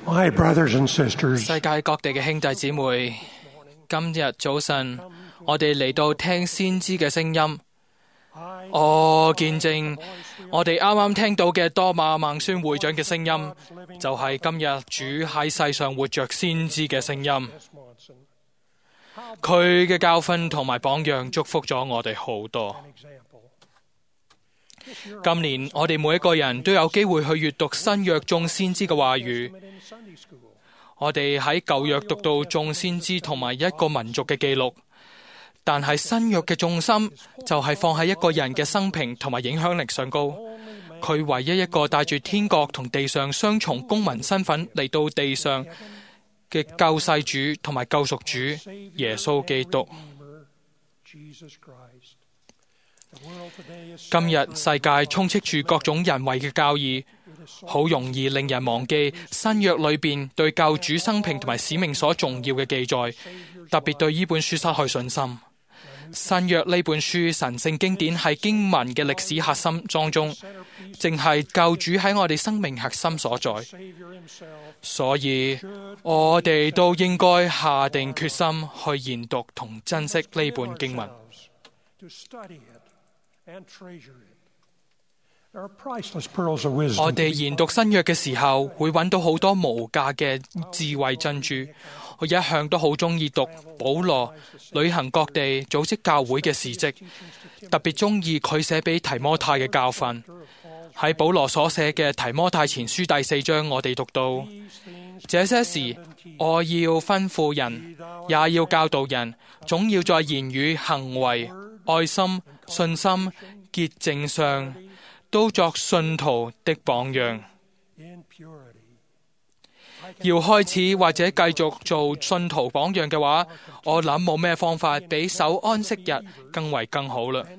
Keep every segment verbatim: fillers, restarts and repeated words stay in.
My brothers and sisters, 世界各地嘅兄弟姊妹，今日早晨我哋嚟到聽先知嘅聲音。我見證我哋啱啱聽到嘅多馬孟孫會長嘅聲音，就係今日主喺世上活着先知嘅聲音。佢嘅教訓同埋榜樣祝福咗我哋好多。今年我哋每一個人都有機會去閱讀新約眾先知嘅話語。我哋喺舊約讀到眾先知同埋一個民族嘅記錄，但係新約嘅重心就係放喺一個人嘅生平同埋影響力上高。佢唯一一個帶住天國同地上雙重公民身份嚟到地上嘅救世主同埋救贖主耶穌基督。今日世界充斥住各種人為嘅教義，好容易令人忘記新約裏邊對救主生平同埋使命所重要嘅記載，特別對呢本書失去信心。新約呢本書神聖經典係經文嘅歷史核心當中，正係救主喺我哋生命核心所在。所以我哋都應該下定決心去研讀同珍惜呢本經文。我哋研讀新約嘅時候，會揾到好多無價嘅智慧珍珠。我一向都好中意讀保羅旅行各地組織教會嘅事蹟，特別中意佢寫俾提摩太嘅教訓。喺保羅所寫嘅提摩太前書第四章，我哋讀到：這些事我要吩咐人，也要教導人，總要在言語、行為、愛心、信心、潔淨上都作信徒的榜樣。要開始或者繼續做信徒榜樣嘅話，我諗冇咩方法比守安息日更為更好啦。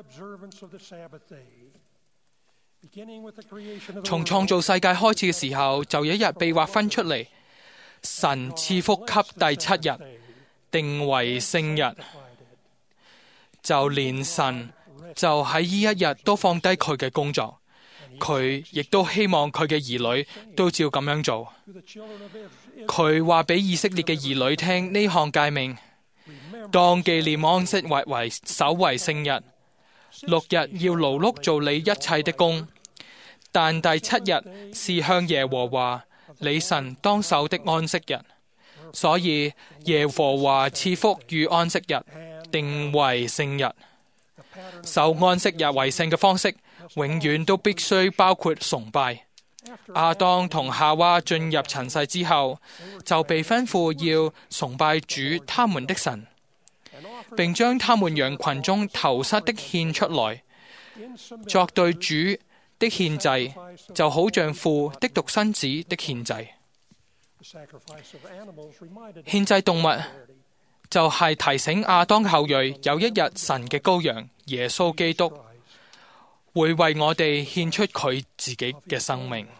從創造世界開始嘅時候，就有一日被劃分出嚟，神賜福給第七日，定為聖日。就連神就喺呢一日都放低佢嘅工作，佢亦都希望佢嘅兒女都照咁樣做。佢話俾以色列嘅兒女聽呢項誡命：當紀念安息日為守為聖日，六日要勞碌做你一切的工，但第七日是向耶和華你神當守的安息日。所以耶和華賜福與安息日，定為聖日。守安息日為聖嘅方式，永遠都必須包括崇拜。亞當同夏娃進入塵世之後，就被吩咐要崇拜主他們的神，並將他們羊群中頭失的獻出來，作對主的獻祭，就好像父的獨生子的獻祭。獻祭動物就係提醒亞當後裔，有一日神嘅羔羊耶穌基督會為我哋獻出佢自己嘅生命。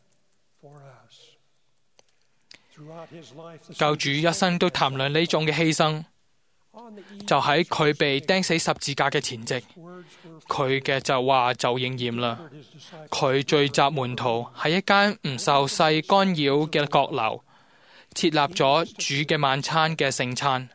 救主一生都談論呢種嘅犧牲，就喺佢被釘死十字架嘅前夕，佢嘅就話就應驗啦。佢聚集門徒喺一間唔受世干擾嘅閣樓，設立咗主嘅晚餐嘅聖餐。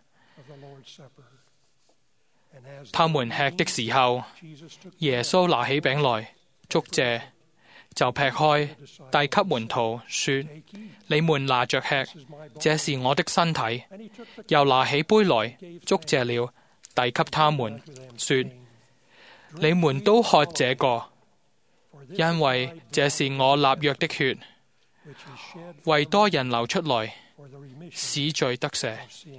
他們吃的時候，耶穌拿起餅來，祝謝，就劈開，遞給門徒，說：你們拿着吃，這是我的身體。又拿起杯來，祝謝了，遞給他們，說：你們都喝這個，因為這是我立約的血，為多人流出來，使罪得赦。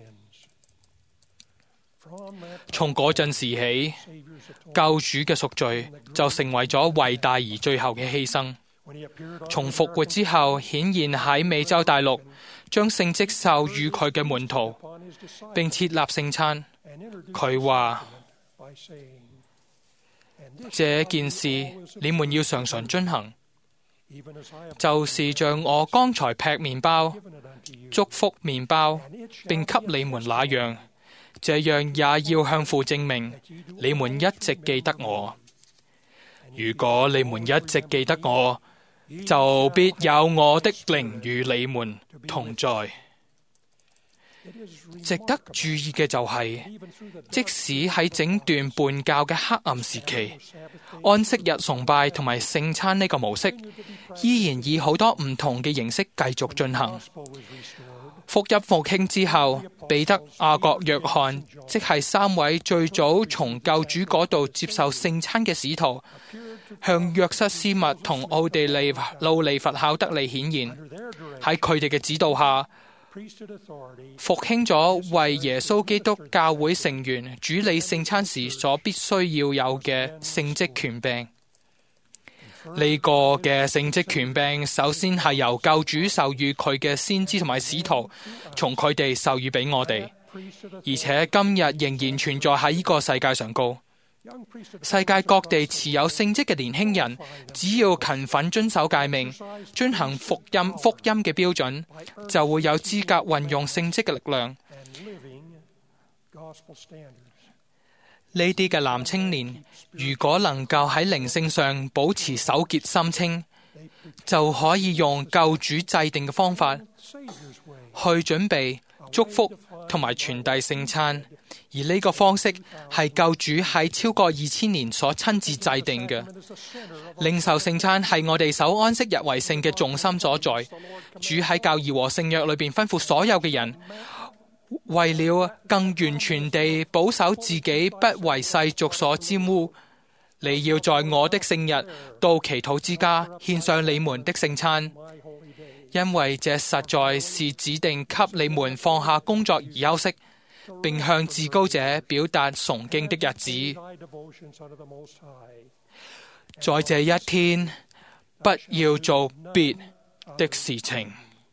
從嗰陣時起，救主嘅贖罪就成為咗偉大而最後嘅犧牲。從復活之後，顯現喺美洲大陸，將聖職授予佢嘅門徒，並設立聖餐。佢話：這件事你們要常常遵行，就是像我剛才劈麵包、祝福麵包，並給你們那樣。這樣也要向父證明，你們一直記得我。如果你們一直記得我， 就必有我的靈與你們同在。值得注意嘅就係，即使喺整段叛教嘅黑暗時期，安息日崇拜同埋聖餐呢個模式，依然以好多唔同嘅形式繼續進行。福音復興之後，彼得、雅各、約翰，即係三位最早從救主嗰度接受聖餐嘅使徒，向約瑟斯密同奧地利路尼弗考德利顯現。喺佢哋嘅指導下，復興咗為耶穌基督教會成員主理聖餐時所必須要有嘅聖職權柄。呢個嘅聖職權柄，首先係由救主授予佢嘅先知同埋使徒，從佢哋授予俾我哋，而且今日仍然存在喺呢個世界上高。世界各地持有聖職嘅年輕人，只要勤奮遵守誡命，遵行福音福音嘅標準，就會有資格運用聖職嘅力量。呢啲嘅男青年，如果能夠喺靈性上保持手潔心清，就可以用救主制定嘅方法去準備、祝福同埋傳遞聖餐。而呢個方式係救主喺超過二千年所親自制定嘅。領受聖餐係我哋守安息日為聖嘅重心所在。主喺教義和聖約裏邊吩咐所有嘅人，為了更完全地保守自己不為世俗所沾污，你要在我的聖日到祈禱之家獻上你們的聖餐，因為這實在是指定給你們放下工作而休息，並向至高者表達崇敬的日子。在這一天，不要做別的事情。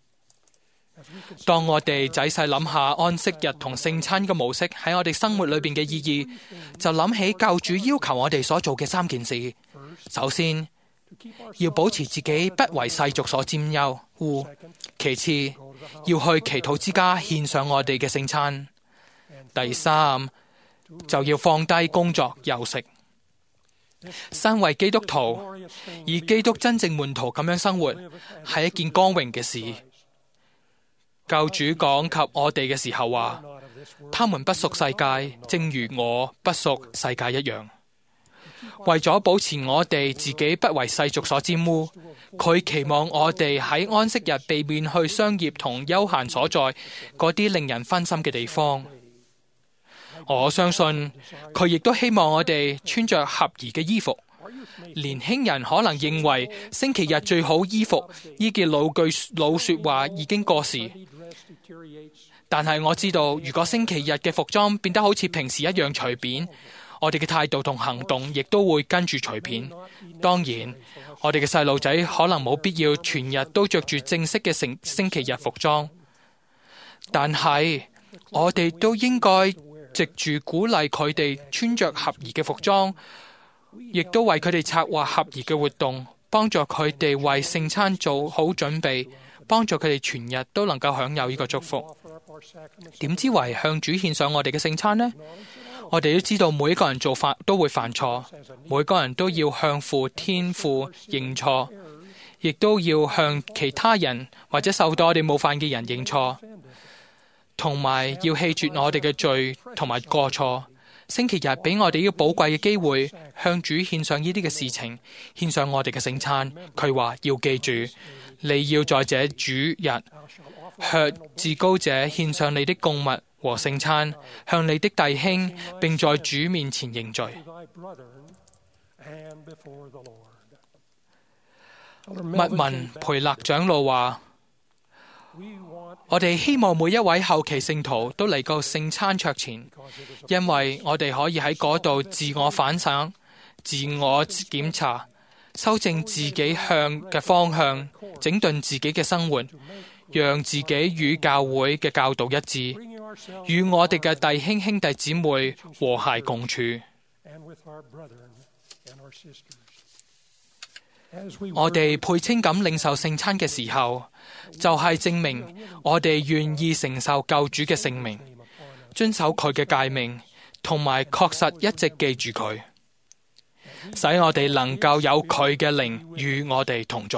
當我哋仔細諗下安息日同聖餐嘅模式喺我哋生活裏邊嘅意義，就諗起救主要求我哋所做嘅三件事。首先，要保持自己不為世俗所佔有；其次，要去祈禱之家獻上我哋嘅聖餐；第三，就要放低工作休息。身為基督徒，以基督真正門徒咁樣生活，係一件光榮嘅事。救主講及我哋嘅時候話，他們不屬世界，正如我不屬世界一樣。為咗保持我哋自己不為世俗所沾污，佢期望我哋喺安息日避免去商業同休閒所在嗰啲令人分心嘅地方。我相信佢亦都希望我哋穿着合宜嘅衣服。年輕人可能認為星期日最好衣服呢句老句老說話已經過時，但係我知道，如果星期日嘅服裝變得好似平時一樣隨便，我哋嘅態度同行動亦都會跟住隨便。當然，我哋嘅細路仔可能冇必要全日都着住正式嘅星星期日服裝，但係我哋都應該藉住鼓勵佢哋穿着合宜嘅服裝，亦都為佢哋策劃合宜嘅活動，幫助佢哋為聖餐做好準備，幫助佢哋全日都能夠享有呢個祝福。點知為向主獻上我哋嘅聖餐呢？我哋都知道每一個人做法都會犯錯，每個人都要向父天父認錯，亦都要向其他人或者受到我哋冒犯嘅人認錯，同埋要棄絕我哋嘅罪同埋過錯。星期日俾我哋呢個寶貴嘅機會，向主獻上呢啲嘅事情，獻上我哋嘅聖餐。佢話要記住，你要在這主日向至高者獻上你的供物和聖餐，向你的弟兄並在主面前認罪。麥文培勒長老話，我哋希望每一位後期聖徒都嚟到聖餐桌前，因為我哋可以喺嗰度自我反省、自我檢查、修正自己向嘅方向，整頓自己嘅生活，讓自己與教會嘅教導一致，與我哋嘅弟兄兄弟姊妹和諧共處。我哋配稱咁領受聖餐嘅時候，就係證明我哋願意承受救主嘅聖名，遵守佢嘅誡命，同埋確實一直記住佢，使我哋能夠有佢嘅靈與我哋同在。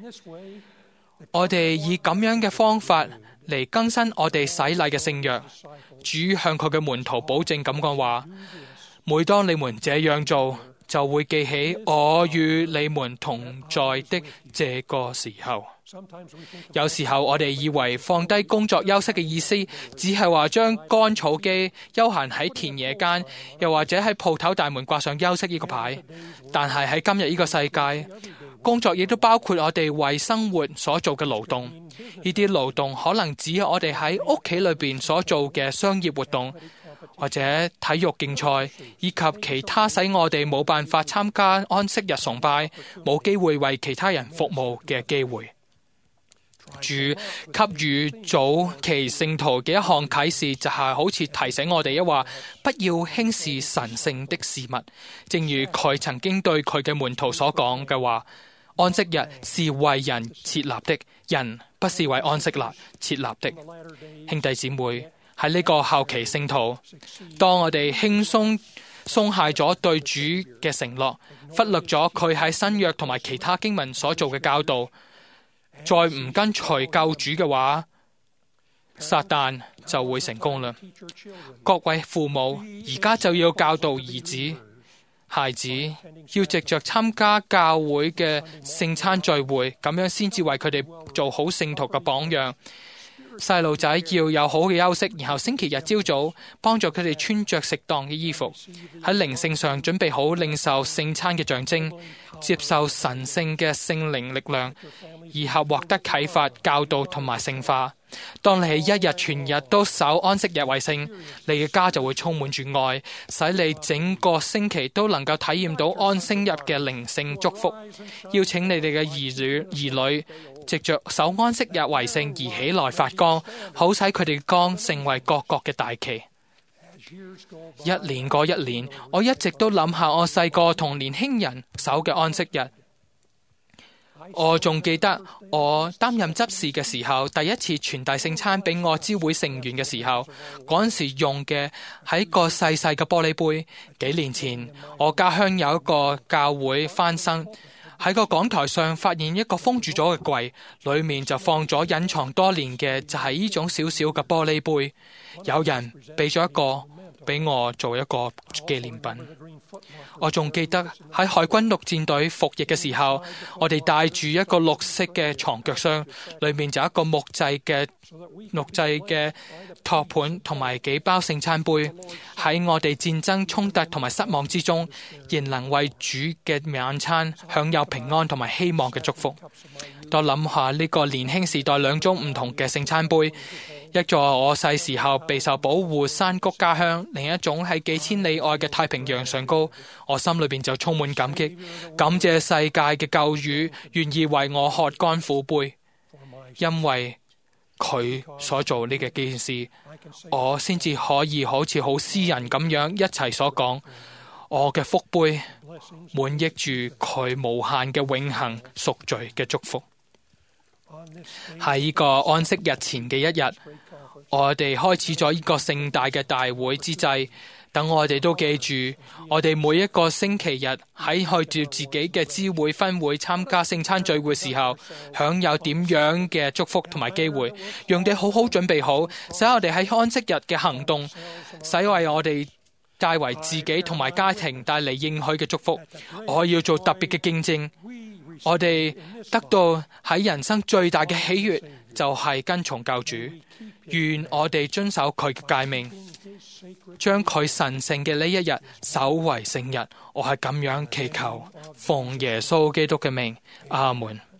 我哋以咁樣嘅方法嚟更新我哋洗禮嘅聖約。主向佢嘅門徒保證咁講話：每當你們這樣做，就會記起我與你們同在的這個時候。有時候我哋以為放低工作休息嘅意思，只係話將乾草機休閒喺田野間，又或者喺鋪頭大門掛上休息呢個牌。但係喺今日呢個世界，工作亦都包括我哋為生活所做嘅勞動。呢啲勞動可能指我哋喺屋企裏邊所做嘅商業活動，或者體育競賽，以及其他使我哋冇辦法參加安息日崇拜、冇機會為其他人服務嘅機會。主給予早期聖徒嘅一項啟示，就係好似提醒我哋一話，不要輕視神聖的事物。正如佢曾經對佢嘅門徒所講嘅話：安息日是為人設立的，人不是為安息日設立的。兄弟姊妹，喺呢個後期聖徒，當我哋輕鬆鬆懈咗對主嘅承諾，忽略咗佢喺新約同埋其他經文所做嘅教導，再唔跟隨救主嘅話，撒旦就會成功啦。各位父母，而家就要教導兒子、孩子，要藉着參加教會嘅聖餐聚會，咁樣先至為佢哋做好聖徒嘅榜樣。細路仔要有好嘅休息，然後星期日朝早幫助佢哋穿着適當嘅衣服，喺靈性上準備好領受聖餐嘅象徵，接受神聖嘅聖靈力量，以後獲得啟發、教導同埋聖化。當你喺一日全日都守安息日為聖，你嘅家就會充滿住愛，使你整個星期都能夠體驗到安息日嘅靈性祝福。邀請你哋嘅兒女兒女藉着守安息日為聖而起來發光，好使佢哋光成為各國嘅大旗。一年過一年，我一直都諗下我細個同年輕人守嘅安息日。我仲記得我擔任執事嘅時候，第一次傳遞聖餐俾我教會成員嘅時候，嗰陣時用嘅係個細細嘅玻璃杯。幾年前，我家鄉有一個教會翻新，喺個講台上發現一個封住咗嘅櫃，裏面就放咗隱藏多年嘅就係呢種小小嘅玻璃杯。有人俾咗一個俾我做一個紀念品。我仲記得喺海軍陸戰隊服役嘅時候，我哋帶住一個綠色嘅床腳箱，裏面就有一個木製嘅木製嘅托盤同埋幾包聖餐杯。喺我哋戰爭衝突同埋失望之中，仍能為主嘅晚餐享有平安同埋希望嘅祝福。多諗下呢個年輕時代兩種唔同嘅聖餐杯。一座我細時候備受保護山谷家鄉，另一種喺幾千里外嘅太平洋上高，我心裏邊就充滿感激，感謝世界嘅救主願意為我喝乾苦杯，因為佢所做呢個件事，我先至可以好似好詩人咁樣一齊所講，我嘅福杯滿溢住佢無限嘅永恆贖罪嘅祝福。喺呢個安息日前嘅一日，我哋開始咗呢個盛大嘅大會之際，等我哋都記住，我哋每一個星期日喺去住自己嘅支會分會參加聖餐聚會時候，享有點樣嘅祝福同埋機會，讓我哋好好準備好，使我哋喺安息日嘅行動，使為我哋帶為自己同埋家庭帶嚟應許嘅祝福。我要做特別嘅見證。我哋得到喺人生最大嘅喜悅，就係跟從救主。願我哋遵守佢嘅誡命，將佢神聖嘅呢一日守為聖日。我係咁樣祈求，奉耶穌基督嘅名，阿門。